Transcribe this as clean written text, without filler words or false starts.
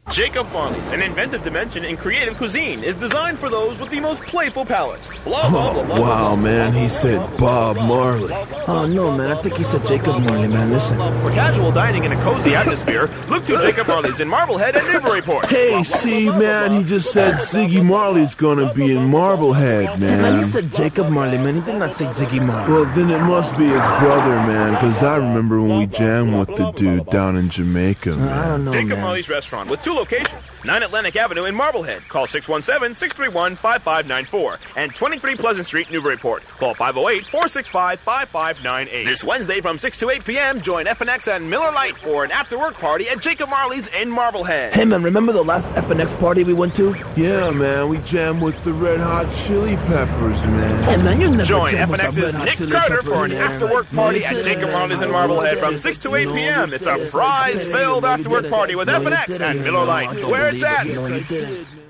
Jacob Marley's, an inventive dimension in creative cuisine, is designed for those with the most playful palates. Blah, blah, blah, blah, wow, man, he said Bob Marley. Oh, no, man, I think he said Jacob Marley, man, listen. For casual dining in a cozy atmosphere, look to Jacob Marley's in Marblehead and Newburyport. Hey, see, man, he just said Ziggy Marley's gonna be in Marblehead, man. Man, he said Jacob Marley, man, he did not say Ziggy Marley. Well, then it must be his brother, man, because I remember when we jammed with the dude down in Jamaica, man. I don't know, Jacob man. Marley's Restaurant with 2 locations. 9 Atlantic Avenue in Marblehead. Call 617-631-5594. And 23 Pleasant Street, Newburyport. Call 508-465-5598. This Wednesday from 6 to 8 p.m., join FNX and Miller Lite for an after-work party at Jacob Marley's in Marblehead. Hey, man, remember the last FNX party we went to? Yeah, man, we jammed with the Red Hot Chili Peppers, man. Hey, man, you never Join jammed with the FNX's Red Hot Nick Chili Carter Peppers, for an man. after-work party at Jacob Marley's in Marblehead from 6 to 8 p.m. It's a prize-filled after-work party with FNX and Miller Lite. Where it's at.